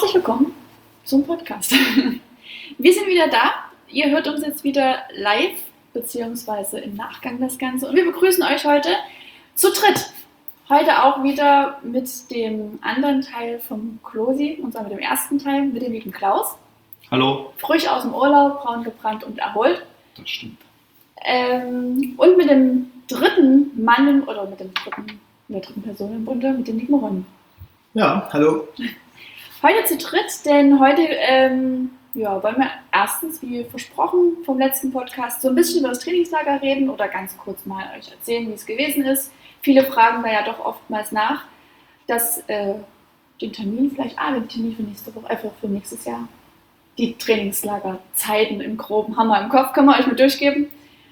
Herzlich willkommen zum Podcast. Wir sind wieder da. Ihr hört uns jetzt wieder live, beziehungsweise im Nachgang das Ganze. Und wir begrüßen euch heute zu dritt. Heute auch wieder mit dem anderen Teil vom Klosi, und zwar mit dem ersten Teil, mit dem lieben Klaus. Hallo. Frisch aus dem Urlaub, braun gebrannt und erholt. Das stimmt. Und mit dem dritten Mann, oder mit der dritten Person im Bunde, mit dem lieben Ron. Ja, hallo. Heute zu dritt, denn heute wollen wir erstens, wie versprochen vom letzten Podcast, so ein bisschen über das Trainingslager reden oder ganz kurz mal euch erzählen, wie es gewesen ist. Viele fragen da ja doch oftmals nach, dass den Termin vielleicht, den Termin für nächste Woche, einfach für nächstes Jahr, die Trainingslagerzeiten im Groben haben wir im Kopf, können wir euch mit durchgeben.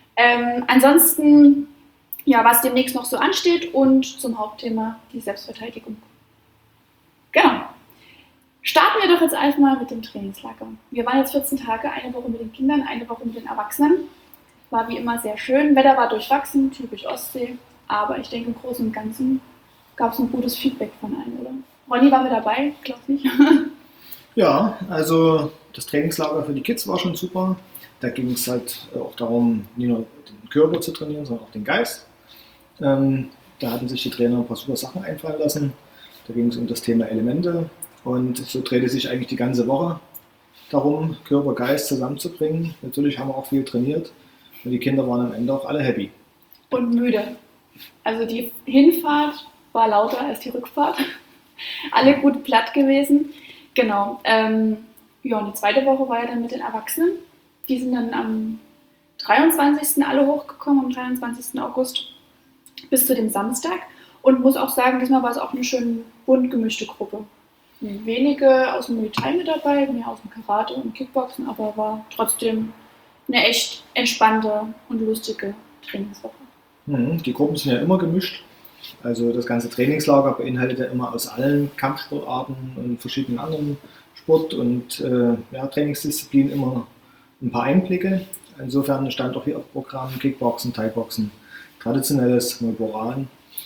Ansonsten, ja, was demnächst noch so ansteht und zum Hauptthema die Selbstverteidigung. Genau. Starten wir doch jetzt einfach mit dem Trainingslager. Wir waren jetzt 14 Tage, eine Woche mit den Kindern, eine Woche mit den Erwachsenen. War wie immer sehr schön. Wetter war durchwachsen, typisch Ostsee. Aber ich denke, im Großen und Ganzen gab es ein gutes Feedback von allen, oder? Ronny war mit dabei, glaub nicht. Ja, also das Trainingslager für die Kids war schon super. Da ging es halt auch darum, nicht nur den Körper zu trainieren, sondern auch den Geist. Da hatten sich die Trainer ein paar super Sachen einfallen lassen. Da ging es um das Thema Elemente. Und so drehte sich eigentlich die ganze Woche darum, Körper, Geist zusammenzubringen. Natürlich haben wir auch viel trainiert und die Kinder waren am Ende auch alle happy. Und müde. Also die Hinfahrt war lauter als die Rückfahrt. Alle gut platt gewesen. Genau. Und die zweite Woche war ja dann mit den Erwachsenen. Die sind dann am 23. alle hochgekommen, am 23. August bis zu dem Samstag. Und muss auch sagen, diesmal war es auch eine schön bunt gemischte Gruppe. Wenige aus dem Muay Thai mit dabei, mehr aus dem Karate und Kickboxen, aber war trotzdem eine echt entspannte und lustige Trainingswoche. Die Gruppen sind ja immer gemischt. Also das ganze Trainingslager beinhaltet ja immer aus allen Kampfsportarten und verschiedenen anderen Sport- und Trainingsdisziplinen immer ein paar Einblicke. Insofern stand auch hier auf Programm Kickboxen, Thai-Boxen, traditionelles Muay-Boran,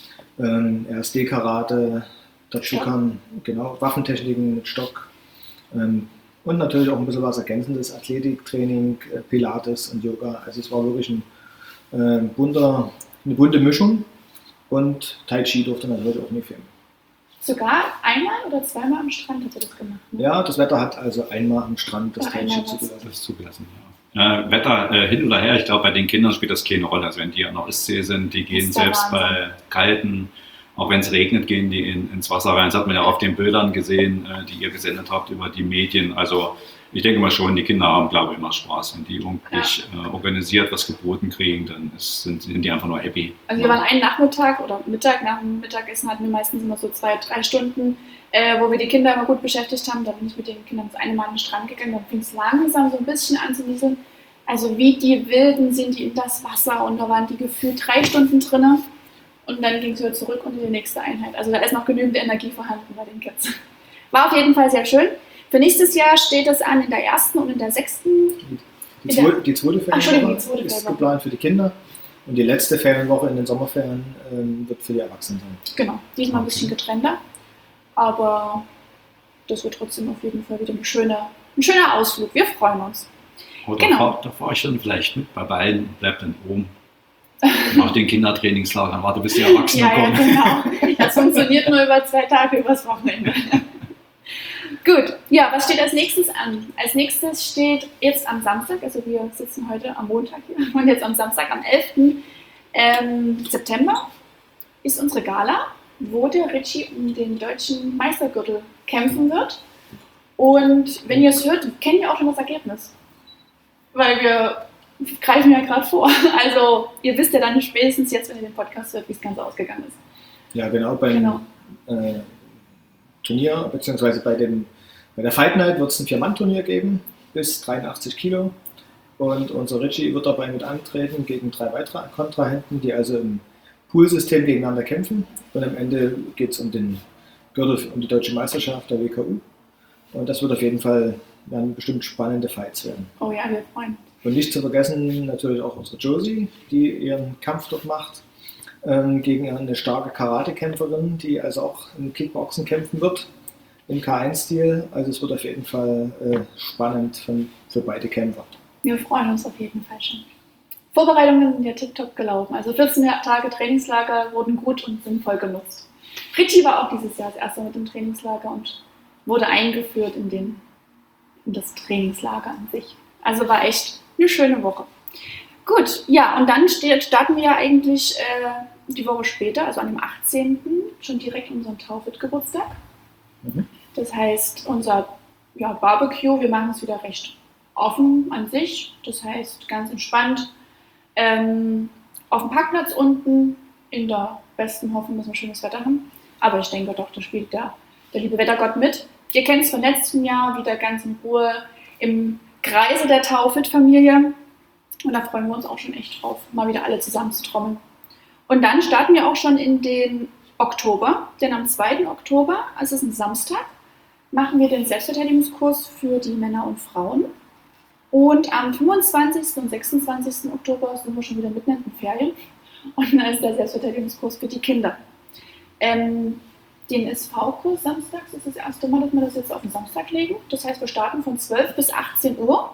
RSD-Karate, dazu kam Waffentechniken mit Stock und natürlich auch ein bisschen was Ergänzendes, Athletiktraining, Pilates und Yoga. Also es war wirklich eine bunte Mischung und Tai Chi durfte natürlich auch nicht fehlen. Sogar einmal oder zweimal am Strand hat er das gemacht? Ne? Ja, das Wetter hat also einmal am Strand das Tai Chi zugelassen. Wetter hin oder her, ich glaube, bei den Kindern spielt das keine Rolle. Also wenn die an der Ostsee sind, die gehen selbst bei kalten, auch wenn es regnet, gehen die ins Wasser rein. Das hat man ja auf den Bildern gesehen, die ihr gesendet habt über die Medien. Also ich denke mal schon, die Kinder haben, glaube ich, immer Spaß. Wenn die irgendwie organisiert was geboten kriegen, dann sind die einfach nur happy. Also wir waren einen Nachmittag oder Mittag, nach dem Mittagessen hatten wir meistens immer so 2-3 Stunden, wo wir die Kinder immer gut beschäftigt haben. Da bin ich mit den Kindern das eine Mal an den Strand gegangen, dann fing es langsam so ein bisschen an zu nieseln. Also wie die Wilden sind die in das Wasser und da waren die gefühlt 3 Stunden drinnen. Und dann ging es wieder zurück und in die nächste Einheit. Also da ist noch genügend Energie vorhanden bei den Kids. War auf jeden Fall sehr schön. Für nächstes Jahr steht es an in der ersten und in der sechsten. Die zweite Ferienwoche ist geplant für die Kinder. Und die letzte Ferienwoche in den Sommerferien wird für die Erwachsenen sein. Genau, diesmal ein bisschen getrennter. Aber das wird trotzdem auf jeden Fall wieder ein schöner Ausflug. Wir freuen uns. Oder da fahre ich dann vielleicht mit bei beiden und bleib dann oben. Nach den Kindertrainingslagern warte, bis die Erwachsenen kommen. Ja, genau. Das funktioniert nur über 2 Tage übers Wochenende. Gut, ja, was steht als nächstes an? Als nächstes steht jetzt am Samstag, also wir sitzen heute am Montag hier und jetzt am Samstag, am 11. September ist unsere Gala, wo der Richie um den deutschen Meistergürtel kämpfen wird. Und wenn ihr es hört, kennt ihr auch schon das Ergebnis. Weil wir greifen ja gerade vor. Also ihr wisst ja dann spätestens jetzt, wenn ihr den Podcast hört, wie das Ganze ausgegangen ist. Ja, genau. Beim Turnier, beziehungsweise bei der Fight Night wird es ein 4-Mann-Turnier geben, bis 83 Kilo. Und unser Richie wird dabei mit antreten gegen 3 weitere Kontrahenten, die also im Poolsystem gegeneinander kämpfen. Und am Ende geht es um den Gürtel, um die deutsche Meisterschaft der WKU. Und das wird auf jeden Fall bestimmt spannende Fights werden. Oh ja, wir freuen. Und nicht zu vergessen natürlich auch unsere Josie, die ihren Kampf dort macht, gegen eine starke Karatekämpferin, die also auch im Kickboxen kämpfen wird. im K1-Stil. Also es wird auf jeden Fall spannend für beide Kämpfer. Wir freuen uns auf jeden Fall schon. Vorbereitungen sind ja tipptopp gelaufen. Also 14 Tage Trainingslager wurden gut und sinnvoll genutzt. Richie war auch dieses Jahr das erste mit dem Trainingslager und wurde eingeführt in das Trainingslager an sich. Also war echt eine schöne Woche. Gut, ja, und dann starten wir ja eigentlich die Woche später, also an dem 18. schon direkt unseren Taufit-Geburtstag. Das heißt, unser Barbecue, wir machen es wieder recht offen an sich. Das heißt, ganz entspannt auf dem Parkplatz unten, in der besten Hoffnung, dass wir schönes Wetter haben. Aber ich denke doch, da spielt der liebe Wettergott mit. Ihr kennt es von letztem Jahr, wieder ganz in Ruhe im Kreise der Taufit-Familie. Und da freuen wir uns auch schon echt drauf, mal wieder alle zusammen zu trommeln. Und dann starten wir auch schon in den Oktober, denn am 2. Oktober, also es ist ein Samstag, machen wir den Selbstverteidigungskurs für die Männer und Frauen. Und am 25. und 26. Oktober sind wir schon wieder mitten in den Ferien. Und dann ist der Selbstverteidigungskurs für die Kinder. Den SV-Kurs samstags ist das erste Mal, dass wir das jetzt auf den Samstag legen. Das heißt, wir starten von 12 bis 18 Uhr.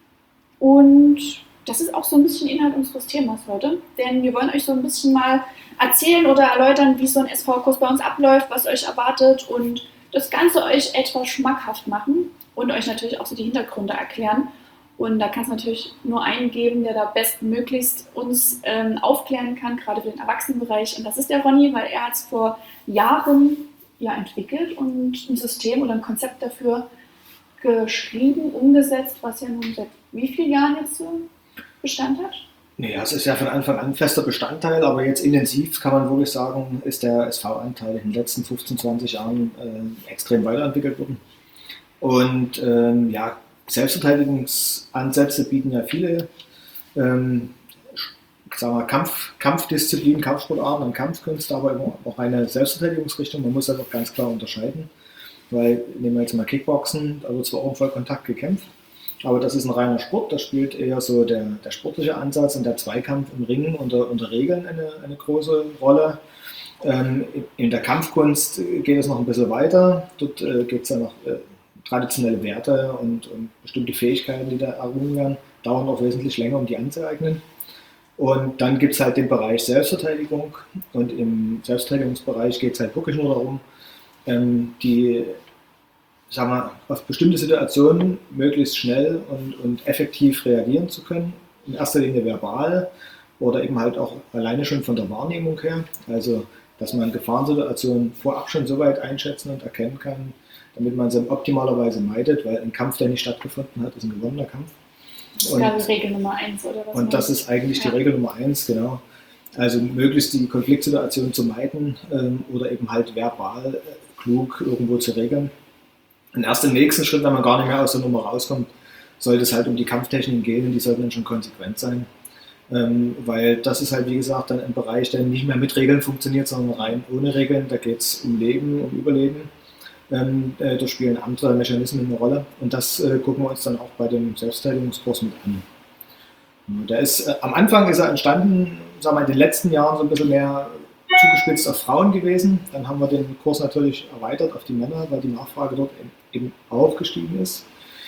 Und das ist auch so ein bisschen Inhalt unseres Themas heute. Denn wir wollen euch so ein bisschen mal erzählen oder erläutern, wie so ein SV-Kurs bei uns abläuft, was euch erwartet und das Ganze euch etwas schmackhaft machen und euch natürlich auch so die Hintergründe erklären. Und da kann es natürlich nur einen geben, der da bestmöglichst uns aufklären kann, gerade für den Erwachsenenbereich. Und das ist der Ronny, weil er hat es vor Jahren entwickelt und ein System oder ein Konzept dafür geschrieben, umgesetzt, was ja nun seit wie vielen Jahren jetzt so Bestand hat? Naja, es ist ja von Anfang an ein fester Bestandteil, aber jetzt intensiv kann man wirklich sagen, ist der SV-Anteil in den letzten 15, 20 Jahren extrem weiterentwickelt worden. Und Selbstverteidigungsansätze bieten ja viele Kampfdisziplinen, Kampfsportarten und Kampfkünste, aber auch eine Selbstverteidigungsrichtung. Man muss das auch ganz klar unterscheiden, weil nehmen wir jetzt mal Kickboxen, da wird zwar auch im Vollkontakt gekämpft, aber das ist ein reiner Sport, da spielt eher so der sportliche Ansatz und der Zweikampf im Ringen unter Regeln eine große Rolle. In der Kampfkunst geht es noch ein bisschen weiter, dort geht es ja noch traditionelle Werte und bestimmte Fähigkeiten, die da errungen werden, dauern auch wesentlich länger, um die anzueignen. Und dann gibt es halt den Bereich Selbstverteidigung und im Selbstverteidigungsbereich geht es halt wirklich nur darum, auf bestimmte Situationen möglichst schnell und effektiv reagieren zu können. In erster Linie verbal oder eben halt auch alleine schon von der Wahrnehmung her. Also, dass man Gefahrensituationen vorab schon so weit einschätzen und erkennen kann, damit man sie optimalerweise meidet, weil ein Kampf, der nicht stattgefunden hat, ist ein gewonnener Kampf. Das ist ja die Regel Nummer 1, oder was? Und das ist eigentlich die Regel Nummer 1, genau. Also möglichst die Konfliktsituation zu meiden oder eben halt verbal klug irgendwo zu regeln. Und erst im nächsten Schritt, wenn man gar nicht mehr aus der Nummer rauskommt, sollte es halt um die Kampftechniken gehen und die sollten dann schon konsequent sein. Weil das ist halt, wie gesagt, dann ein Bereich, der nicht mehr mit Regeln funktioniert, sondern rein ohne Regeln. Da geht es um Leben, um Überleben. Da spielen andere Mechanismen eine Rolle. Und das gucken wir uns dann auch bei dem Selbstverteidigungskurs mit an. Am Anfang ist er entstanden, sagen wir, in den letzten Jahren so ein bisschen mehr zugespitzt auf Frauen gewesen. Dann haben wir den Kurs natürlich erweitert auf die Männer, weil die Nachfrage dort eben auch gestiegen ist.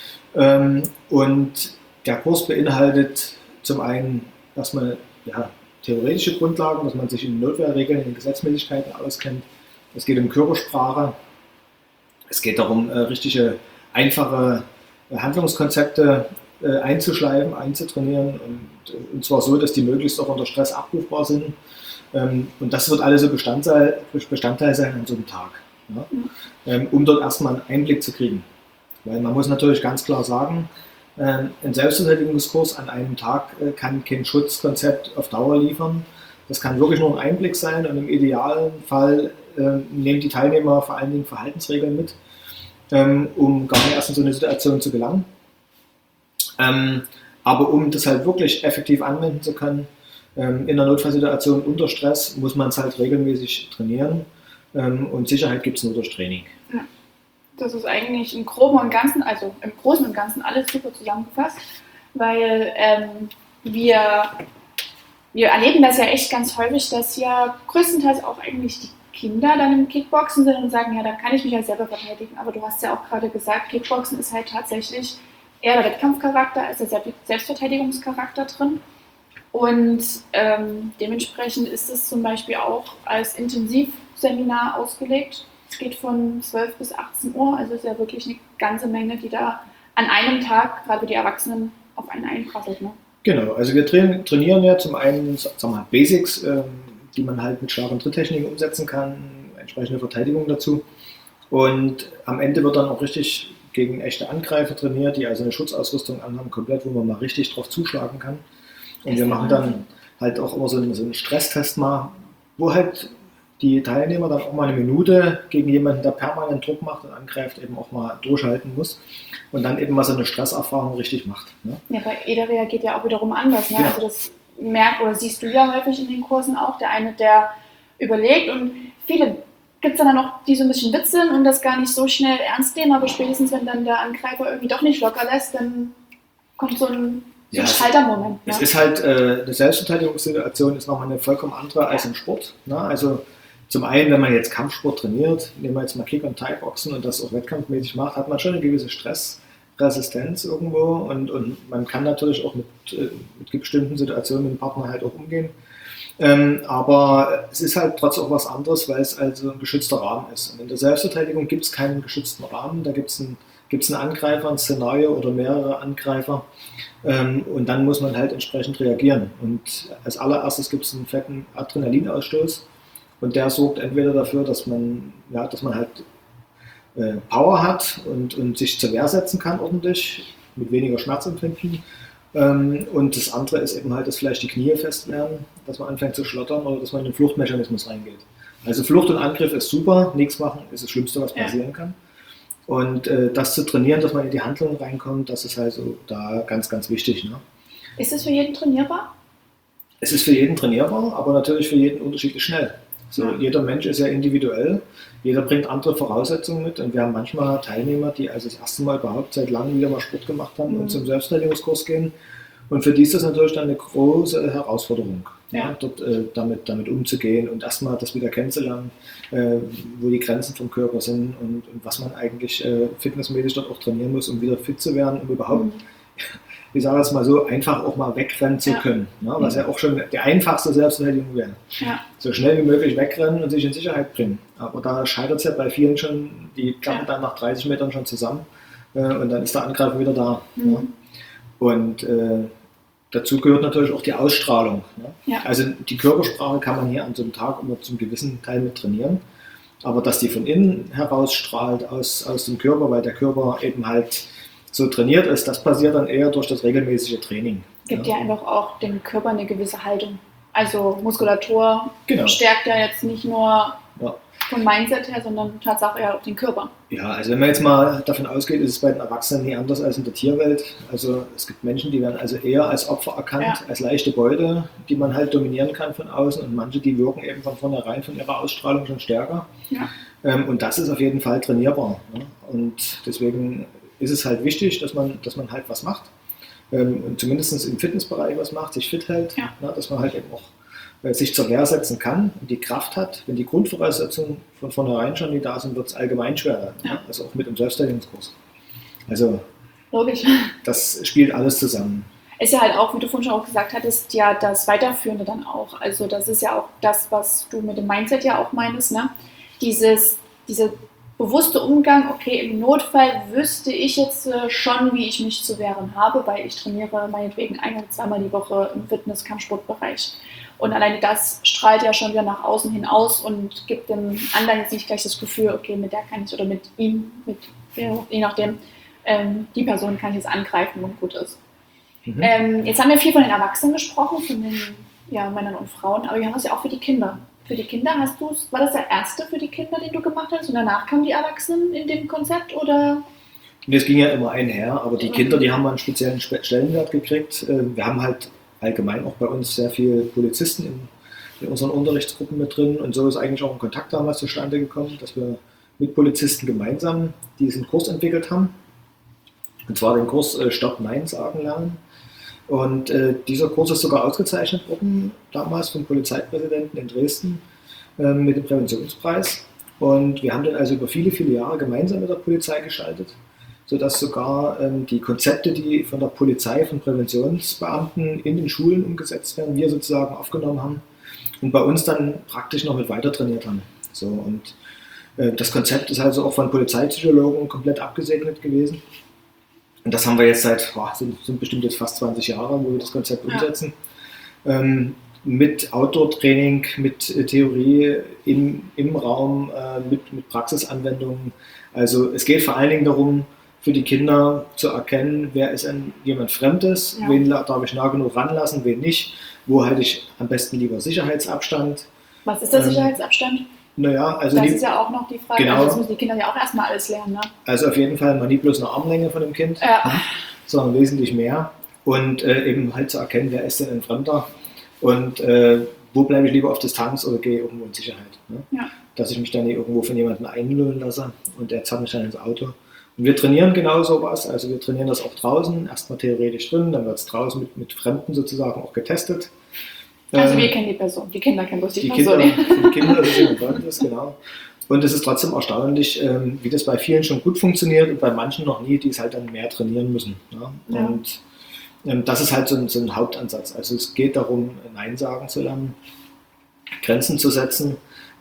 Und der Kurs beinhaltet zum einen erstmal theoretische Grundlagen, dass man sich in Notwehrregeln, in den Gesetzmäßigkeiten auskennt. Es geht um Körpersprache. Es geht darum, richtige, einfache Handlungskonzepte einzuschleifen, einzutrainieren und zwar so, dass die möglichst auch unter Stress abrufbar sind. Und das wird alles so Bestandteil sein an so einem Tag, um dort erstmal einen Einblick zu kriegen. Weil man muss natürlich ganz klar sagen, ein Selbstverteidigungskurs an einem Tag kann kein Schutzkonzept auf Dauer liefern. Das kann wirklich nur ein Einblick sein und im idealen Fall nehmen die Teilnehmer vor allen Dingen Verhaltensregeln mit, um gar nicht erst in so eine Situation zu gelangen. Aber um das halt wirklich effektiv anwenden zu können, in einer Notfallsituation unter Stress, muss man es halt regelmäßig trainieren und Sicherheit gibt es nur durch Training. Ja. Das ist eigentlich im Großen und Ganzen, also im Großen und Ganzen alles super zusammengefasst, weil wir erleben das ja echt ganz häufig, dass ja größtenteils auch eigentlich die Kinder dann im Kickboxen sind und sagen, ja, da kann ich mich ja selber verteidigen. Aber du hast ja auch gerade gesagt, Kickboxen ist halt tatsächlich eher der Wettkampfcharakter als der Selbstverteidigungscharakter drin. Und dementsprechend ist es zum Beispiel auch als Intensivseminar ausgelegt. Es geht von 12 bis 18 Uhr, also ist ja wirklich eine ganze Menge, die da an einem Tag, gerade für die Erwachsenen, auf einen einprasselt. Ne? Genau, also wir trainieren ja zum einen, sagen wir mal, Basics, die man halt mit Schlag- und Tritttechniken umsetzen kann, entsprechende Verteidigung dazu. Und am Ende wird dann auch richtig gegen echte Angreifer trainiert, die also eine Schutzausrüstung anhaben, komplett, wo man mal richtig drauf zuschlagen kann. Und wir machen dann halt auch immer so einen Stresstest mal, wo halt die Teilnehmer dann auch mal eine Minute gegen jemanden, der permanent Druck macht und angreift, eben auch mal durchhalten muss und dann eben mal so eine Stresserfahrung richtig macht. Ne? Ja, bei jeder reagiert ja auch wiederum anders. Ne? Genau. Also das merkt oder siehst du ja häufig in den Kursen auch, der eine, der überlegt und viele gibt es dann auch, die so ein bisschen witzeln und das gar nicht so schnell ernst nehmen, aber spätestens, wenn dann der Angreifer irgendwie doch nicht locker lässt, dann kommt so ein Schaltermoment. Ne? Es ist halt, eine Selbstverteidigungssituation ist nochmal eine vollkommen andere als im Sport. Ne? Also zum einen, wenn man jetzt Kampfsport trainiert, nehmen wir jetzt mal Kick- und Thai-Boxen und das auch wettkampfmäßig macht, hat man schon eine gewisse Stressresistenz irgendwo und man kann natürlich auch mit bestimmten Situationen mit dem Partner halt auch umgehen. Aber es ist halt trotzdem auch was anderes, weil es also ein geschützter Rahmen ist. Und in der Selbstverteidigung gibt es keinen geschützten Rahmen, da gibt es einen Angreifer, ein Szenario oder mehrere Angreifer und dann muss man halt entsprechend reagieren. Und als allererstes gibt es einen fetten Adrenalinausstoß und der sorgt entweder dafür, dass man halt Power hat und sich zur Wehr setzen kann ordentlich, mit weniger Schmerzempfinden. Und das andere ist eben halt, dass vielleicht die Knie fest werden, dass man anfängt zu schlottern oder dass man in den Fluchtmechanismus reingeht. Also Flucht und Angriff ist super, nichts machen ist das Schlimmste, was passieren kann. Und das zu trainieren, dass man in die Handlung reinkommt, das ist halt so da ganz, ganz wichtig. Ne? Ist es für jeden trainierbar? Es ist für jeden trainierbar, aber natürlich für jeden unterschiedlich schnell. So, jeder Mensch ist ja individuell, jeder bringt andere Voraussetzungen mit und wir haben manchmal Teilnehmer, die also das erste Mal überhaupt seit langem wieder mal Sport gemacht haben und zum Selbstverteidigungskurs gehen und für die ist das natürlich dann eine große Herausforderung, dort damit umzugehen und erstmal das wieder kennenzulernen, wo die Grenzen vom Körper sind und was man eigentlich fitnessmäßig dort auch trainieren muss, um wieder fit zu werden, um überhaupt ich sage es mal so, einfach auch mal wegrennen zu können. Ne? Was ja auch schon die einfachste Selbstverteidigung wäre. Ja. So schnell wie möglich wegrennen und sich in Sicherheit bringen. Aber da scheitert es ja bei vielen schon, die klappen dann nach 30 Metern schon zusammen und dann ist der Angreifer wieder da. Ne? Und dazu gehört natürlich auch die Ausstrahlung. Ne? Ja. Also die Körpersprache kann man hier an so einem Tag immer zum gewissen Teil mit trainieren. Aber dass die von innen heraus strahlt aus dem Körper, weil der Körper eben halt so trainiert ist, das passiert dann eher durch das regelmäßige Training. Gibt ja einfach auch dem Körper eine gewisse Haltung. Also Muskulatur stärkt ja jetzt nicht nur vom Mindset her, sondern tatsächlich eher auch den Körper. Ja, also wenn man jetzt mal davon ausgeht, ist es bei den Erwachsenen nie anders als in der Tierwelt. Also es gibt Menschen, die werden also eher als Opfer erkannt, als leichte Beute, die man halt dominieren kann von außen und manche, die wirken eben von vornherein von ihrer Ausstrahlung schon stärker. Ja. Und das ist auf jeden Fall trainierbar. Ne? Und deswegen ist es halt wichtig, dass man halt was macht und zumindest im Fitnessbereich was macht, sich fit hält, dass man halt eben auch sich zur Wehr setzen kann und die Kraft hat. Wenn die Grundvoraussetzungen von vornherein schon nicht da sind, wird es allgemein schwerer, also auch mit dem Selbstverteidigungskurs. Also logisch. Das spielt alles zusammen. Ist ja halt auch, wie du vorhin schon auch gesagt hattest, ja das Weiterführende dann auch. Also das ist ja auch das, was du mit dem Mindset ja auch meinst, ne? Diese bewusste Umgang, okay, im Notfall wüsste ich jetzt schon, wie ich mich zu wehren habe, weil ich trainiere meinetwegen 1- oder 2-mal die Woche im Fitness-Kampfsportbereich. Und alleine das strahlt ja schon wieder nach außen hin aus und gibt dem anderen jetzt nicht gleich das Gefühl, okay, mit der kann ich oder mit ihm, je nachdem, die Person kann ich jetzt angreifen und gut ist. Jetzt haben wir viel von den Erwachsenen gesprochen, von den Männern und Frauen, aber wir haben das ja auch für die Kinder. Für die Kinder war das der erste für die Kinder, den du gemacht hast und danach kamen die Erwachsenen in dem Konzept oder? Das ging ja immer einher, aber die Kinder, die haben einen speziellen Stellenwert gekriegt. Wir haben halt allgemein auch bei uns sehr viele Polizisten in unseren Unterrichtsgruppen mit drin und so ist eigentlich auch ein Kontakt damals zustande gekommen, dass wir mit Polizisten gemeinsam diesen Kurs entwickelt haben. Und zwar den Kurs Stopp Nein sagen lernen. Und dieser Kurs ist sogar ausgezeichnet worden, damals vom Polizeipräsidenten in Dresden. mit dem Präventionspreis. Und wir haben den also über viele, viele Jahre gemeinsam mit der Polizei gestaltet, sodass sogar die Konzepte, die von der Polizei, von Präventionsbeamten in den Schulen umgesetzt werden, wir sozusagen aufgenommen haben und bei uns dann praktisch noch mit weiter trainiert haben. So, und das Konzept ist also auch von Polizeipsychologen komplett abgesegnet gewesen. Und das haben wir jetzt sind bestimmt jetzt fast 20 Jahre, wo wir das Konzept umsetzen. Mit Outdoor-Training, mit Theorie im Raum, mit Praxisanwendungen. Also es geht vor allen Dingen darum, für die Kinder zu erkennen, wer ist jemand Fremdes, wen darf ich nah genug ranlassen, wen nicht, wo halte ich am besten lieber Sicherheitsabstand. Was ist der Sicherheitsabstand? Naja, also das ist ja auch noch die Frage, genau, also das müssen die Kinder ja auch erstmal alles lernen. Ne? Also auf jeden Fall mal nicht bloß eine Armlänge von dem Kind, sondern wesentlich mehr und eben halt zu erkennen, wer ist denn ein Fremder und wo bleibe ich lieber auf Distanz oder gehe irgendwo in Sicherheit. Ne? Ja. Dass ich mich dann nicht irgendwo von jemandem einlullen lasse und der zerrt mich dann ins Auto. Und wir trainieren genau sowas, also wir trainieren das auch draußen, erstmal theoretisch drin, dann wird es draußen mit Fremden sozusagen auch getestet. Also wir kennen die Person, die Kinder kennen bloß die Person. Die Kinder, das ist jemand Fremdes, genau. Und es ist trotzdem erstaunlich, wie das bei vielen schon gut funktioniert und bei manchen noch nie, die es halt dann mehr trainieren müssen. Ja? Ja. Und das ist halt so ein Hauptansatz. Also es geht darum, Nein sagen zu lernen, Grenzen zu setzen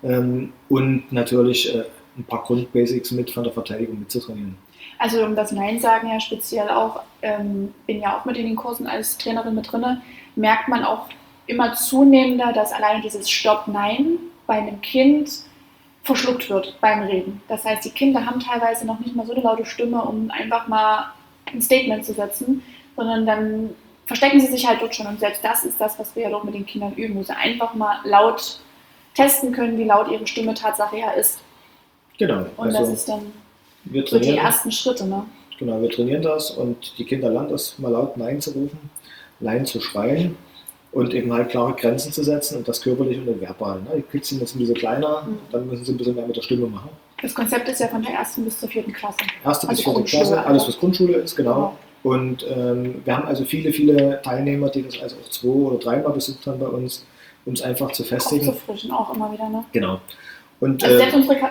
und natürlich ein paar Grundbasics mit von der Verteidigung mitzutrainieren. Also um das Nein sagen ja speziell auch, bin ja auch mit in den Kursen als Trainerin mit drin, merkt man auch immer zunehmender, dass alleine dieses Stopp-Nein bei einem Kind verschluckt wird beim Reden. Das heißt, die Kinder haben teilweise noch nicht mal so eine laute Stimme, um einfach mal ein Statement zu setzen, sondern dann verstecken sie sich halt dort schon. Und selbst das ist das, was wir ja doch mit den Kindern üben, wo sie einfach mal laut testen können, wie laut ihre Stimme Tatsache ja ist. Genau. Und also das ist dann so die ersten Schritte. Ne? Genau, wir trainieren das und die Kinder lernen das, mal laut Nein zu rufen, Nein zu schreien. Und eben halt klare Grenzen zu setzen und das körperlich und verbal. Ne? Die Kids sind jetzt ein bisschen kleiner, dann müssen sie ein bisschen mehr mit der Stimme machen. Das Konzept ist ja von der 1. bis zur 4. Klasse. 1. bis 4. Klasse, alles was Grundschule ist, genau. Und wir haben also viele, viele Teilnehmer, die das also auch 2- oder 3-mal besucht haben bei uns, um es einfach zu festigen. Aufzufrischen auch immer wieder, ne? Genau. Und, also selbst unsere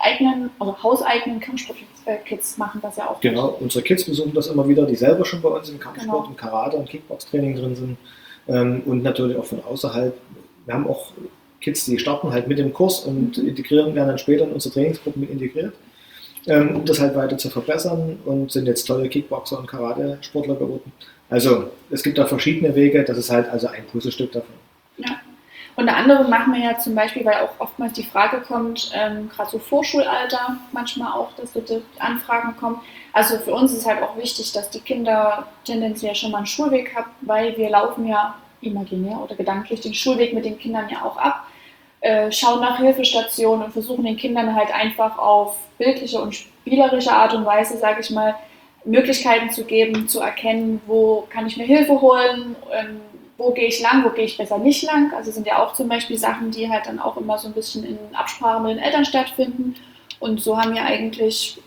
hauseigenen Kampfsport-Kids machen das ja auch. Genau, unsere Kids besuchen das immer wieder, die selber schon bei uns im Kampfsport, im Karate und Kickbox-Training drin sind. Und natürlich auch von außerhalb. Wir haben auch Kids, die starten halt mit dem Kurs und werden dann später in unsere Trainingsgruppen mit integriert, um das halt weiter zu verbessern und sind jetzt tolle Kickboxer und Karate-Sportler geworden. Also es gibt da verschiedene Wege, das ist halt also ein Puzzlestück davon. Ja. Unter anderem machen wir ja zum Beispiel, weil auch oftmals die Frage kommt, gerade so Vorschulalter, manchmal auch, dass so die Anfragen kommen. Also für uns ist halt auch wichtig, dass die Kinder tendenziell schon mal einen Schulweg haben, weil wir laufen ja imaginär oder gedanklich den Schulweg mit den Kindern ja auch ab, schauen nach Hilfestationen und versuchen den Kindern halt einfach auf bildliche und spielerische Art und Weise, sage ich mal, Möglichkeiten zu geben, zu erkennen, wo kann ich mir Hilfe holen, wo gehe ich lang, wo gehe ich besser nicht lang. Also sind ja auch zum Beispiel Sachen, die halt dann auch immer so ein bisschen in Absprache mit den Eltern stattfinden. Und so haben wir eigentlich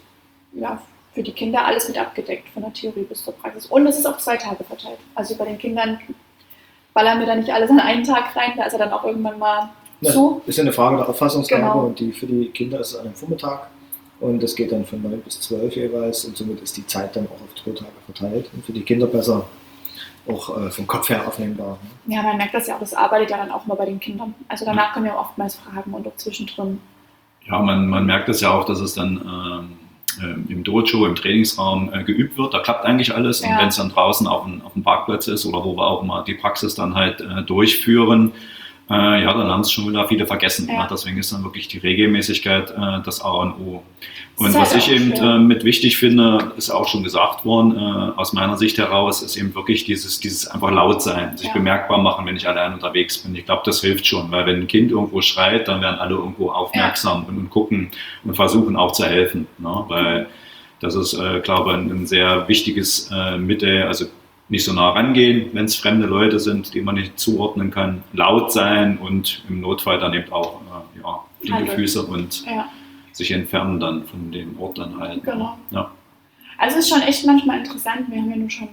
für die Kinder alles mit abgedeckt, von der Theorie bis zur Praxis. Und es ist auf 2 Tage verteilt. Also bei den Kindern ballern wir da nicht alles an einen Tag rein, da ist er dann auch irgendwann mal zu. Ist ja eine Frage der Auffassungsgabe genau. Und für die Kinder ist es an einem Vormittag. Und das geht dann von 9 bis 12 jeweils und somit ist die Zeit dann auch auf 2 Tage verteilt und für die Kinder besser auch vom Kopf her aufnehmbar. Ne? Ja, man merkt das ja auch, das arbeitet ja dann auch mal bei den Kindern. Also danach kommen ja oftmals Fragen und auch zwischendrin. Ja, man merkt es ja auch, dass es dann im Dojo, im Trainingsraum geübt wird. Da klappt eigentlich alles. Und wenn es dann draußen auf dem Parkplatz ist oder wo wir auch mal die Praxis dann halt durchführen, dann haben es schon wieder viele vergessen. Ja. Deswegen ist dann wirklich die Regelmäßigkeit das A und O. Und was ich eben mit wichtig finde, ist auch schon gesagt worden, aus meiner Sicht heraus, ist eben wirklich dieses einfach laut sein, sich bemerkbar machen, wenn ich allein unterwegs bin. Ich glaube, das hilft schon, weil wenn ein Kind irgendwo schreit, dann werden alle irgendwo aufmerksam und gucken und versuchen auch zu helfen. Ne? Weil das ist, glaube ich, ein sehr wichtiges Mittel, also nicht so nah rangehen, wenn es fremde Leute sind, die man nicht zuordnen kann, laut sein und im Notfall dann eben auch flinke Füße und sich entfernen dann von dem Ort dann halt. Genau. Ja. Also es ist schon echt manchmal interessant, wir haben ja nun schon,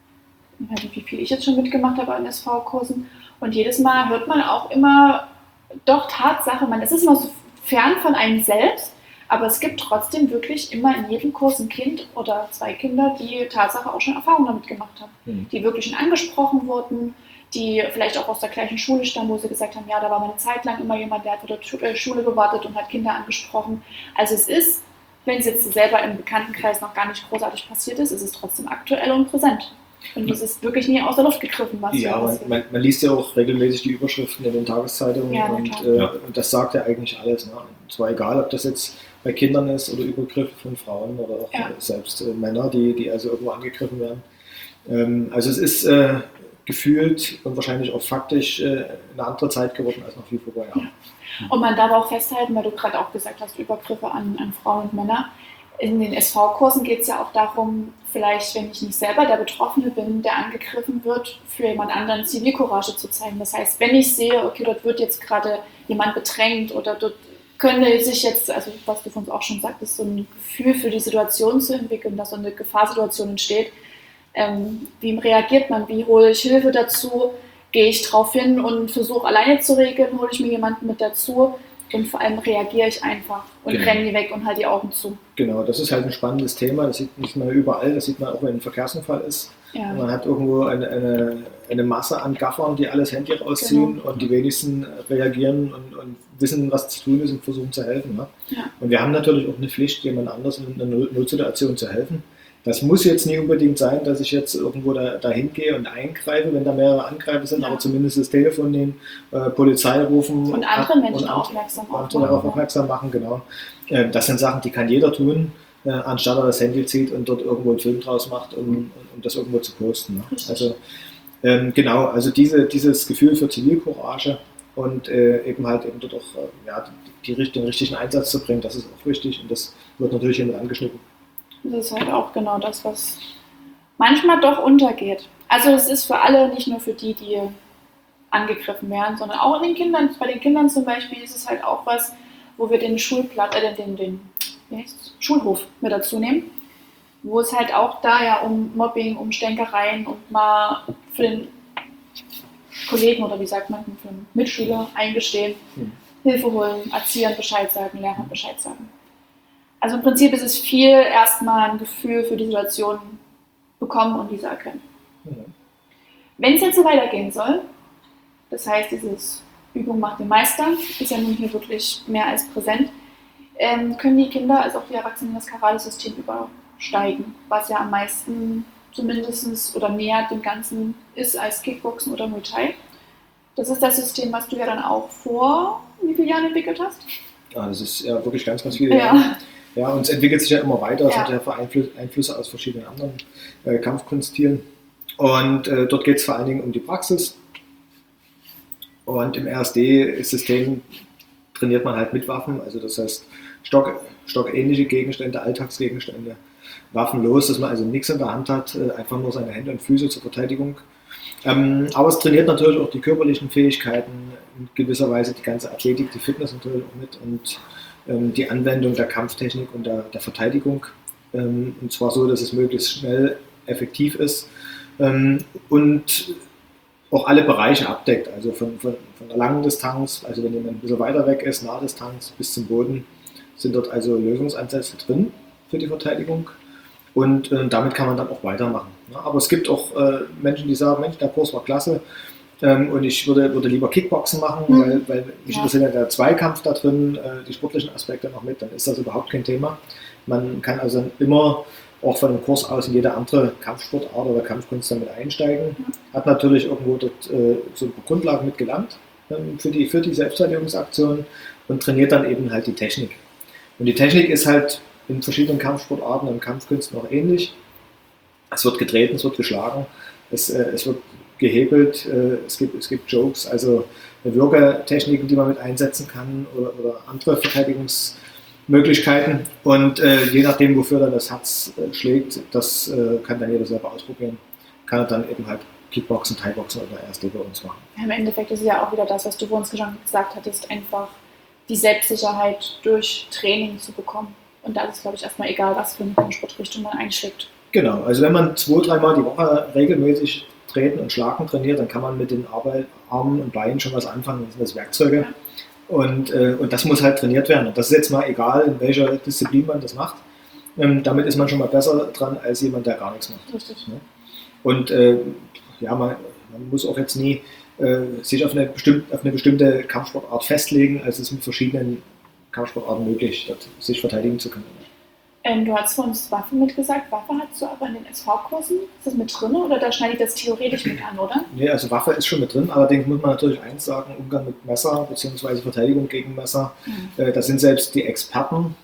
ich weiß nicht, wie viel ich jetzt schon mitgemacht habe an SV-Kursen und jedes Mal hört man auch immer doch Tatsache, es ist immer so fern von einem selbst, aber es gibt trotzdem wirklich immer in jedem Kurs ein Kind oder 2 Kinder, die Tatsache auch schon Erfahrungen damit gemacht haben, die wirklich schon angesprochen wurden, die vielleicht auch aus der gleichen Schule stammen, wo sie gesagt haben, ja, da war mal eine Zeit lang immer jemand, der hat vor der Schule gewartet und hat Kinder angesprochen. Also es ist, wenn es jetzt selber im Bekanntenkreis noch gar nicht großartig passiert ist, ist es trotzdem aktuell und präsent. Und es ist wirklich nie aus der Luft gegriffen, was ja, man liest ja auch regelmäßig die Überschriften in den Tageszeitungen und das sagt ja eigentlich alles. Ne? Und zwar egal, ob das jetzt bei Kindern ist oder Übergriffe von Frauen oder auch selbst Männer, die also irgendwo angegriffen werden. Also es ist gefühlt und wahrscheinlich auch faktisch eine andere Zeit geworden als noch viel vorher. Ja. Und man darf auch festhalten, weil du gerade auch gesagt hast, Übergriffe an Frauen und Männer. In den SV-Kursen geht es ja auch darum, vielleicht, wenn ich nicht selber der Betroffene bin, der angegriffen wird, für jemand anderen Zivilcourage zu zeigen. Das heißt, wenn ich sehe, okay, dort wird jetzt gerade jemand bedrängt oder dort könnte sich jetzt, also was du von uns auch schon sagtest, so ein Gefühl für die Situation zu entwickeln, dass so eine Gefahrsituation entsteht. Wie reagiert man? Wie hole ich Hilfe dazu? Gehe ich drauf hin und versuche alleine zu regeln? Hole ich mir jemanden mit dazu? Und vor allem reagiere ich einfach und renne die weg und halte die Augen zu. Genau, das ist halt ein spannendes Thema. Das sieht man überall. Das sieht man auch, wenn ein Verkehrsunfall ist. Ja. Man hat irgendwo eine Masse an Gaffern, die alles Handy rausziehen und die wenigsten reagieren und wissen, was zu tun ist und versuchen zu helfen. Ne? Ja. Und wir haben natürlich auch eine Pflicht, jemand anders in einer Notsituation zu helfen. Das muss jetzt nicht unbedingt sein, dass ich jetzt irgendwo dahin gehe und eingreife, wenn da mehrere Angreifer sind, aber zumindest das Telefon nehmen, Polizei rufen und andere Menschen aufmerksam machen. Genau. Das sind Sachen, die kann jeder tun, anstatt er das Handy zieht und dort irgendwo einen Film draus macht, um das irgendwo zu posten. Ne? Also genau, also dieses Gefühl für Zivilcourage und eben dort auch den richtigen Einsatz zu bringen, das ist auch wichtig und das wird natürlich immer angeschnitten. Das ist halt auch genau das, was manchmal doch untergeht. Also es ist für alle, nicht nur für die angegriffen werden, sondern auch bei den Kindern zum Beispiel ist es halt auch was, wo wir den Schulhof mit dazu nehmen, wo es halt auch da ja um Mobbing, um Stänkereien und mal für den Kollegen oder wie sagt man, für den Mitschüler eingestehen, Hilfe holen, Erziehern Bescheid sagen, Lehrern Bescheid sagen. Also im Prinzip ist es viel erstmal ein Gefühl für die Situation bekommen und diese erkennen. Wenn es jetzt so weitergehen soll, das heißt, dieses Übung macht den Meister, ist ja nun hier wirklich mehr als präsent, können die Kinder als auch die Erwachsenen das Karate-System übersteigen, was ja am meisten zumindest oder näher dem Ganzen ist als Kickboxen oder Muay Thai. Das ist das System, was du ja dann auch vor wie vielen Jahren entwickelt hast? Ja, das ist ja wirklich ganz viele Jahre. Ja, und es entwickelt sich ja immer weiter. Es hat ja Einflüsse aus verschiedenen anderen Kampfkunststilen. Und dort geht es vor allen Dingen um die Praxis. Und im RSD-System trainiert man halt mit Waffen. Also das heißt stockähnliche Gegenstände, Alltagsgegenstände, waffenlos, dass man also nichts in der Hand hat, einfach nur seine Hände und Füße zur Verteidigung. Aber es trainiert natürlich auch die körperlichen Fähigkeiten, in gewisser Weise die ganze Athletik, die Fitness natürlich auch mit und die Anwendung der Kampftechnik und der Verteidigung. Und zwar so, dass es möglichst schnell effektiv ist und auch alle Bereiche abdeckt. Also von der langen Distanz, also wenn jemand ein bisschen weiter weg ist, Nahdistanz bis zum Boden, sind dort also Lösungsansätze drin für die Verteidigung. Und damit kann man dann auch weitermachen. Ja, aber es gibt auch Menschen, die sagen, Mensch, der Kurs war klasse und ich würde lieber Kickboxen machen, weil mich interessiert ja der Zweikampf da drin, die sportlichen Aspekte noch mit, dann ist das überhaupt kein Thema. Man kann also immer auch von dem Kurs aus in jede andere Kampfsportart oder Kampfkunst damit einsteigen. Hat natürlich irgendwo dort so ein paar Grundlagen mitgelernt für die Selbstverteidigungsaktion und trainiert dann eben halt die Technik. Und die Technik ist halt in verschiedenen Kampfsportarten und Kampfkünsten auch ähnlich. Es wird getreten, es wird geschlagen, es wird gehebelt, es gibt Jokes, also Würgetechniken, die man mit einsetzen kann oder andere Verteidigungsmöglichkeiten. Und je nachdem, wofür dann das Herz schlägt, das kann dann jeder selber ausprobieren. Kann er dann eben halt Kickboxen, Thai-Boxen oder RSD bei uns machen. Ja, im Endeffekt ist es ja auch wieder das, was du vor uns schon gesagt hattest, einfach die Selbstsicherheit durch Training zu bekommen. Und da ist es, glaube ich, erstmal egal, was für eine Kampfsportrichtung man einschlägt. Genau, also wenn man 2-3 Mal die Woche regelmäßig Treten und Schlagen trainiert, dann kann man mit den Armen und Beinen schon was anfangen. Das sind das Werkzeuge. Ja. Und das muss halt trainiert werden. Und das ist jetzt mal egal, in welcher Disziplin man das macht. Damit ist man schon mal besser dran als jemand, der gar nichts macht. Richtig. Ja? Und man muss auch jetzt nie sich auf eine bestimmte Kampfsportart festlegen. Also es ist mit verschiedenen Kampfsportarten möglich, sich verteidigen zu können. Du hast von uns Waffe mitgesagt. Waffe hast du aber in den SV-Kursen. Ist das mit drin oder da schneide ich das theoretisch mit an, oder? Nee, also Waffe ist schon mit drin. Allerdings muss man natürlich eins sagen, Umgang mit Messer bzw. Verteidigung gegen Messer. Da sind selbst die Experten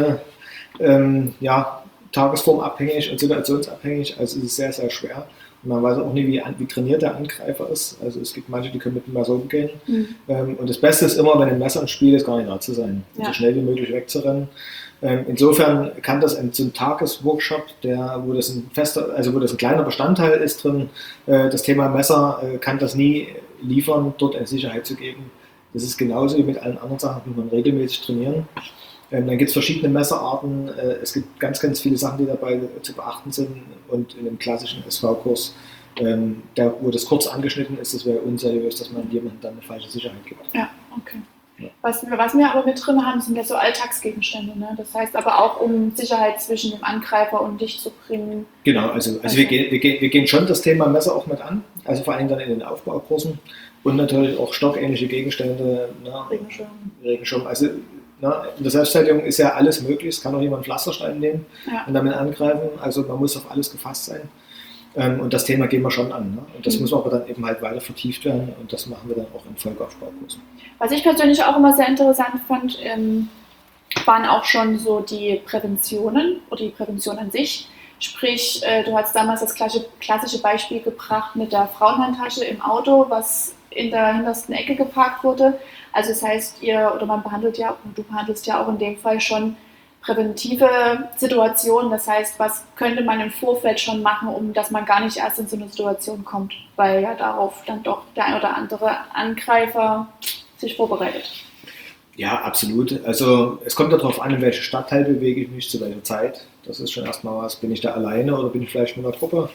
tagesformabhängig und situationsabhängig. Also es ist sehr, sehr schwer. Und man weiß auch nie, wie trainiert der Angreifer ist. Also es gibt manche, die können mit dem Messer umgehen. Und das Beste ist immer, wenn ein Messer im Spiel ist, gar nicht nah zu sein. Und so schnell wie möglich wegzurennen. Insofern kann das so ein Tagesworkshop, wo das ein kleiner Bestandteil ist drin, das Thema Messer kann das nie liefern, dort eine Sicherheit zu geben. Das ist genauso wie mit allen anderen Sachen, die man regelmäßig trainieren. Dann gibt es verschiedene Messerarten, es gibt ganz, ganz viele Sachen, die dabei zu beachten sind, und in dem klassischen SV-Kurs, wo das kurz angeschnitten ist, das wäre unseriös, dass man jemandem dann eine falsche Sicherheit gibt. Ja, okay. Ja. Was wir aber mit drin haben, sind ja so Alltagsgegenstände. Ne? Das heißt aber auch, um Sicherheit zwischen dem Angreifer und dich zu bringen. Genau, also wir gehen schon das Thema Messer auch mit an, also vor allem dann in den Aufbaukursen, und natürlich auch stockähnliche Gegenstände, Regenschirm. Also in der Selbstverteidigung ist ja alles möglich, es kann auch jemand einen Pflasterstein nehmen und damit angreifen, also man muss auf alles gefasst sein. Und das Thema gehen wir schon an. Ne? Und das muss aber dann eben halt weiter vertieft werden, und das machen wir dann auch in Folgeaufbaukursen. Was ich persönlich auch immer sehr interessant fand, waren auch schon so die Präventionen oder die Prävention an sich. Sprich, du hast damals das klassische Beispiel gebracht mit der Frauenhandtasche im Auto, was in der hintersten Ecke geparkt wurde. Also das heißt, du behandelst ja auch in dem Fall schon präventive Situationen. Das heißt, was könnte man im Vorfeld schon machen, dass man gar nicht erst in so eine Situation kommt, weil ja darauf dann doch der ein oder andere Angreifer sich vorbereitet. Ja, absolut. Also es kommt darauf an, in welchen Stadtteil bewege ich mich, zu welcher Zeit. Das ist schon erstmal was. Bin ich da alleine oder bin ich vielleicht mit einer Gruppe?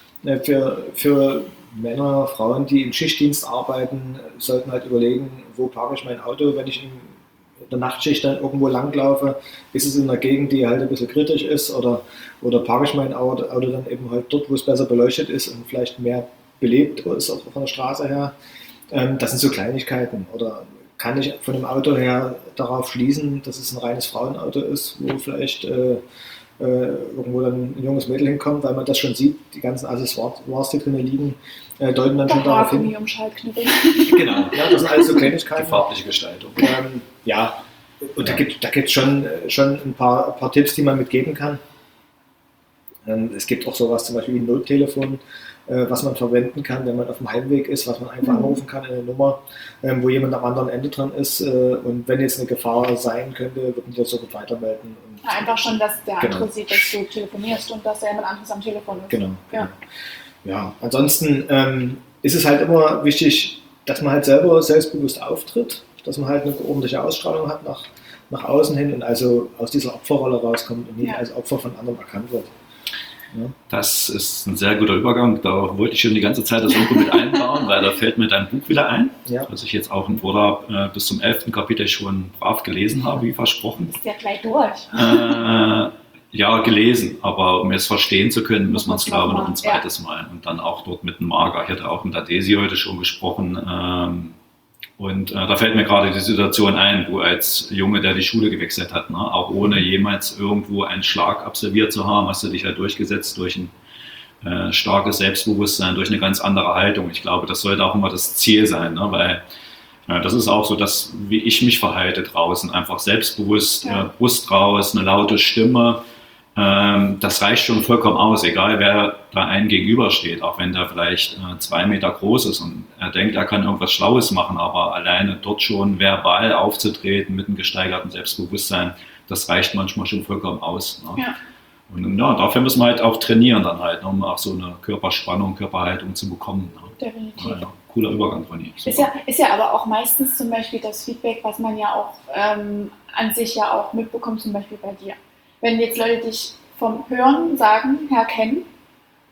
Für Männer, Frauen, die im Schichtdienst arbeiten, sollten halt überlegen, wo parke ich mein Auto, wenn ich in der Nachtschicht dann irgendwo langlaufe. Ist es in einer Gegend, die halt ein bisschen kritisch ist, oder parke ich mein Auto dann eben halt dort, wo es besser beleuchtet ist und vielleicht mehr belebt ist, auch von der Straße her. Das sind so Kleinigkeiten. Oder kann ich von dem Auto her darauf schließen, dass es ein reines Frauenauto ist, wo vielleicht irgendwo dann ein junges Mädel hinkommt, weil man das schon sieht, die ganzen Accessoires, die drinnen liegen, deuten dann schon darauf hin. Genau, ja, das sind alles so Kleinigkeiten. Die farbliche Gestaltung. Und da gibt es schon ein paar Tipps, die man mitgeben kann. Es gibt auch sowas, zum Beispiel wie ein Nottelefon, was man verwenden kann, wenn man auf dem Heimweg ist, was man einfach anrufen kann in eine Nummer, wo jemand am anderen Ende dran ist, und wenn jetzt eine Gefahr sein könnte, wird man das sofort weitermelden. Einfach schon, dass der andere sieht, dass du telefonierst und dass jemand anderes am Telefon ist. Genau. Ja, ansonsten ist es halt immer wichtig, dass man halt selber selbstbewusst auftritt, dass man halt eine ordentliche Ausstrahlung hat nach außen hin und also aus dieser Opferrolle rauskommt und nicht als Opfer von anderen erkannt wird. Ja. Das ist ein sehr guter Übergang. Da wollte ich schon die ganze Zeit das irgendwo mit einbauen, weil da fällt mir dein Buch wieder ein, was ich jetzt auch in Urlaub bis zum 11. Kapitel schon brav gelesen habe, wie versprochen. Ist ja gleich durch. Ja, gelesen, aber um es verstehen zu können, muss man es, glaube ich, noch ein zweites Mal. Und dann auch dort mit dem Marker. Ich hatte auch mit der Desi heute schon gesprochen. Und da fällt mir gerade die Situation ein, wo als Junge, der die Schule gewechselt hat, ne, auch ohne jemals irgendwo einen Schlag absolviert zu haben, hast du dich halt durchgesetzt durch ein starkes Selbstbewusstsein, durch eine ganz andere Haltung. Ich glaube, das sollte auch immer das Ziel sein, ne, weil das ist auch so, dass wie ich mich verhalte draußen, einfach selbstbewusst, Brust raus, eine laute Stimme. Das reicht schon vollkommen aus, egal wer da einem gegenübersteht, auch wenn der vielleicht 2 Meter groß ist und er denkt, er kann irgendwas Schlaues machen, aber alleine dort schon verbal aufzutreten mit einem gesteigerten Selbstbewusstsein, das reicht manchmal schon vollkommen aus. Ne? Ja. Und dafür müssen wir halt auch trainieren dann halt, um auch so eine Körperspannung, Körperhaltung zu bekommen. Ne? Definitiv. Ja, cooler Übergang von dir. Ist ja aber auch meistens zum Beispiel das Feedback, was man ja auch an sich ja auch mitbekommt, zum Beispiel bei dir. Wenn jetzt Leute dich vom Hören sagen, her kennen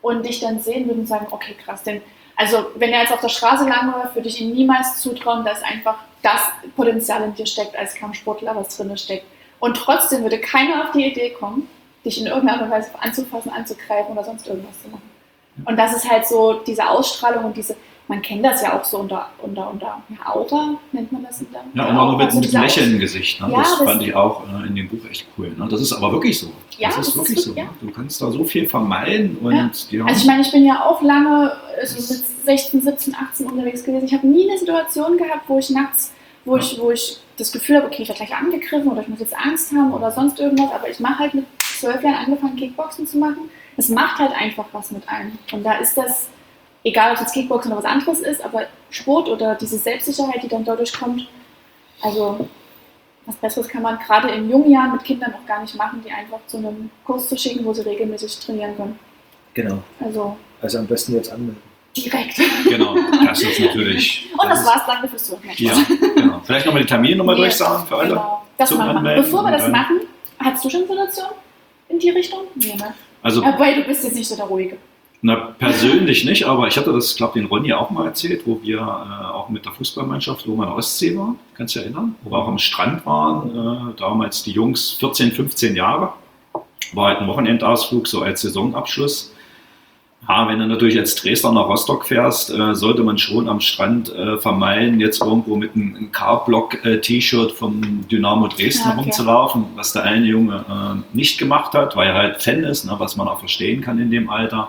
und dich dann sehen würden und sagen, okay, krass, denn also wenn er jetzt auf der Straße langläuft, würde ich ihm niemals zutrauen, dass einfach das Potenzial in dir steckt als Kampfsportler, was drin steckt. Und trotzdem würde keiner auf die Idee kommen, dich in irgendeiner Art und Weise anzufassen, anzugreifen oder sonst irgendwas zu machen. Und das ist halt so diese Ausstrahlung und diese, man kennt das ja auch so unter Aura, nennt man das. Ja, und auch mit also einem Lächeln im Gesicht. Ne? Ja, das fand ich auch in dem Buch echt cool. Ne? Das ist aber wirklich so. Ja, das ist wirklich so. Ja. Du kannst da so viel vermeiden. Und, ja. Also ich meine, ich bin ja auch lange also mit 16, 17, 18 unterwegs gewesen. Ich habe nie eine Situation gehabt, wo ich nachts, wo ich das Gefühl habe, okay, ich werde gleich angegriffen oder ich muss jetzt Angst haben oder sonst irgendwas. Aber ich mache halt mit 12 Jahren angefangen, Kickboxen zu machen. Es macht halt einfach was mit einem. Und da ist das, egal ob es jetzt Kickboxen oder was anderes ist, aber Sport oder diese Selbstsicherheit, die dann dadurch kommt, also was Besseres kann man gerade in jungen Jahren mit Kindern noch gar nicht machen, die einfach zu einem Kurs zu schicken, wo sie regelmäßig trainieren können. Genau. Also am besten jetzt anmelden. Direkt. Genau, das ist natürlich. Und das war's, danke fürs Zuhören. Ja, genau. Vielleicht nochmal die Terminnummer durchsagen für alle. Genau, das zum machen. Anmelden. Bevor wir das machen, hast du schon Situationen in die Richtung? Nee, ne? Also, weil du bist jetzt nicht so der Ruhige. Na, persönlich nicht, aber ich hatte das, glaube ich, den Ronny auch mal erzählt, wo wir auch mit der Fußballmannschaft oben an der Ostsee waren, kannst du dich erinnern? Wo wir auch am Strand waren, damals die Jungs 14, 15 Jahre, war halt ein Wochenendausflug, so als Saisonabschluss. Ja, wenn du natürlich als Dresdner nach Rostock fährst, sollte man schon am Strand vermeiden, jetzt irgendwo mit einem K-Block-T-Shirt vom Dynamo Dresden rumzulaufen, was der eine Junge nicht gemacht hat, weil er halt Fan ist, ne, was man auch verstehen kann in dem Alter.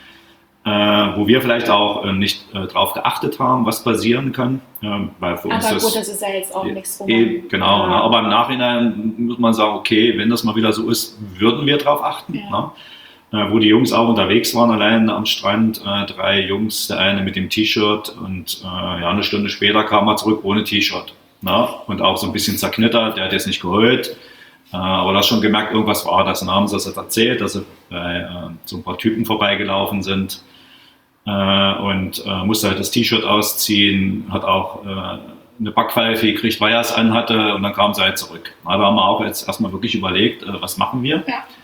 Wo wir vielleicht auch nicht drauf geachtet haben, was passieren kann. Weil für uns aber gut, das ist ja jetzt auch nichts. Genau, ne, aber im Nachhinein muss man sagen, okay, wenn das mal wieder so ist, würden wir drauf achten. Ja. Ne? Wo die Jungs auch unterwegs waren, allein am Strand, 3 Jungs, der eine mit dem T-Shirt und eine Stunde später kam er zurück ohne T-Shirt. Ne? Und auch so ein bisschen zerknittert, der hat jetzt nicht geheult. Aber da schon gemerkt, irgendwas war das. Und dann haben sie das erzählt, dass sie bei so ein paar Typen vorbeigelaufen sind und musste halt das T-Shirt ausziehen, hat auch eine Backpfeife gekriegt, weil er es anhatte und dann kam sie halt zurück. Da haben wir auch jetzt erstmal wirklich überlegt, was machen wir?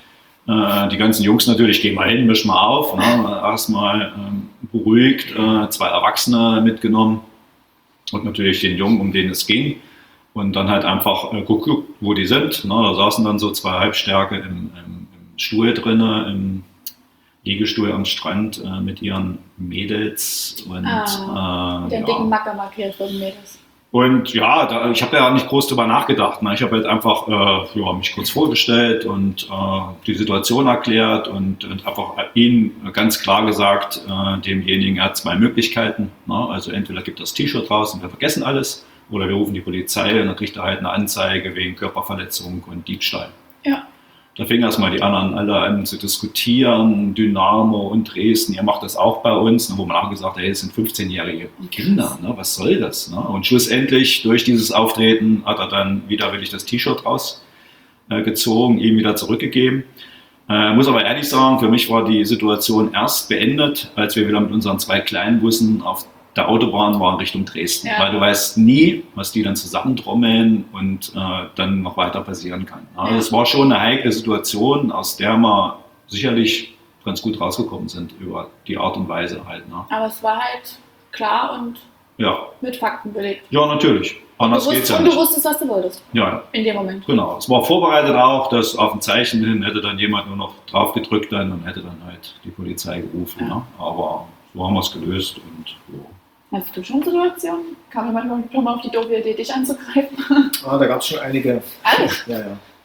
Ja. Die ganzen Jungs natürlich, gehen wir hin, mischen wir auf. Ne? Erstmal beruhigt, 2 Erwachsene mitgenommen und natürlich den Jungen, um den es ging. Und dann halt einfach guckt, wo die sind. Ne? Da saßen dann so 2 Halbstärke im Stuhl drinne, im Liegestuhl am Strand mit ihren Mädels. Und, mit den dicken Macker markiert für die Mädels. Und ja, ich habe ja nicht groß drüber nachgedacht. Ne? Ich habe halt einfach mich kurz vorgestellt und die Situation erklärt und einfach ihnen ganz klar gesagt, demjenigen, er hat 2 Möglichkeiten. Ne? Also entweder gibt das T-Shirt raus und wir vergessen alles. Oder wir rufen die Polizei und dann kriegt er halt eine Anzeige wegen Körperverletzung und Diebstahl. Ja. Da fingen erstmal die anderen alle an zu diskutieren, Dynamo und Dresden, ihr macht das auch bei uns. Wo man auch gesagt hat, hey, das sind 15-jährige Kinder, ne? Was soll das? Ne? Und schlussendlich, durch dieses Auftreten, hat er dann widerwillig das T-Shirt rausgezogen, ihm wieder zurückgegeben. Muss aber ehrlich sagen, für mich war die Situation erst beendet, als wir wieder mit unseren 2 Kleinbussen auf der Autobahn waren Richtung Dresden, weil du weißt nie, was die dann zusammentrommeln und dann noch weiter passieren kann. Also es war schon eine heikle Situation, aus der wir sicherlich ganz gut rausgekommen sind über die Art und Weise halt. Ne? Aber es war halt klar und mit Fakten belegt. Ja, natürlich. Anders geht's ja nicht. Und du wusstest, was du wolltest. Ja. In dem Moment. Genau. Es war vorbereitet auch, dass auf ein Zeichen hin hätte dann jemand nur noch drauf gedrückt und hätte dann halt die Polizei gerufen. Ja. Ne? Aber so haben wir es gelöst und so. Hast du schon Situationen? Kam jemand mal auf die doofe Idee, dich anzugreifen? Da gab es schon einige. Alles? Ja.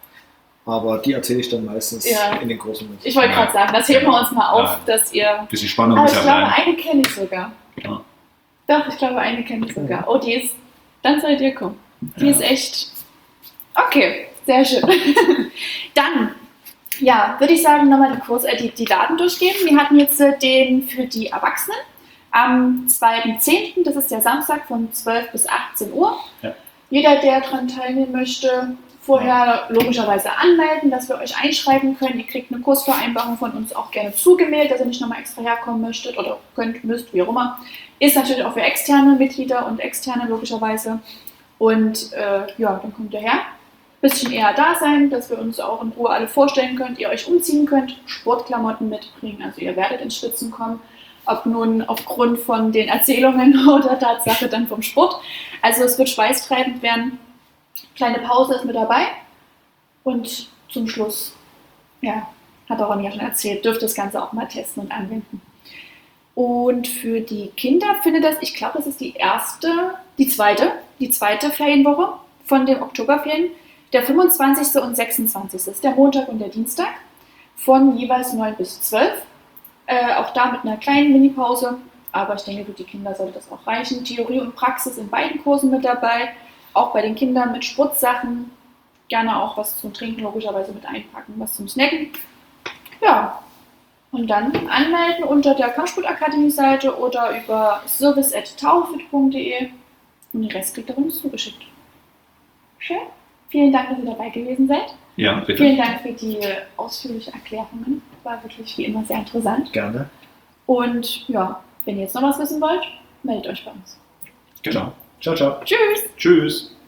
Aber die erzähle ich dann meistens in den Kursen mit. Ich wollte gerade sagen, das heben wir uns mal auf, dass ihr... Bisschen Spannung aber muss ich ja glaube, bleiben. eine kenne ich sogar. Ja. Doch, ich glaube, eine kenne ich sogar. Oh, die ist... Dann soll ihr kommen. Die ist echt... Okay, sehr schön. Dann... Ja, würde ich sagen, nochmal die Daten durchgeben. Wir hatten jetzt den für die Erwachsenen am 2.10., das ist der Samstag von 12 bis 18 Uhr. Ja. Jeder, der daran teilnehmen möchte, vorher logischerweise anmelden, dass wir euch einschreiben können. Ihr kriegt eine Kursvereinbarung von uns auch gerne zugemailt, dass ihr nicht nochmal extra herkommen möchtet oder könnt, müsst, wie auch immer. Ist natürlich auch für externe Mitglieder und externe logischerweise. Und dann kommt ihr her. bisschen eher da sein, dass wir uns auch in Ruhe alle vorstellen könnt, ihr euch umziehen könnt, Sportklamotten mitbringen, also ihr werdet ins Schwitzen kommen, ob nun aufgrund von den Erzählungen oder Tatsache dann vom Sport. Also es wird schweißtreibend werden. Kleine Pause ist mit dabei und zum Schluss, ja, hat auch Ronja schon erzählt, dürft das Ganze auch mal testen und anwenden. Und für die Kinder findet das, ich glaube, das ist die zweite Ferienwoche von den Oktoberferien. Der 25. und 26. ist der Montag und der Dienstag von jeweils 9 bis 12. Auch da mit einer kleinen Mini-Pause, aber ich denke, für die Kinder sollte das auch reichen. Theorie und Praxis in beiden Kursen mit dabei, auch bei den Kindern mit Sportsachen, gerne auch was zum Trinken logischerweise mit einpacken, was zum Snacken. Ja, und dann anmelden unter der Kampfsportakademie-Seite oder über service@taufit.de und den Rest kriegt ihr uns zugeschickt. Schön. Vielen Dank, dass ihr dabei gewesen seid. Ja, bitte. Vielen Dank für die ausführlichen Erklärungen. War wirklich wie immer sehr interessant. Gerne. Und ja, wenn ihr jetzt noch was wissen wollt, meldet euch bei uns. Genau. Ciao, ciao. Tschüss! Tschüss.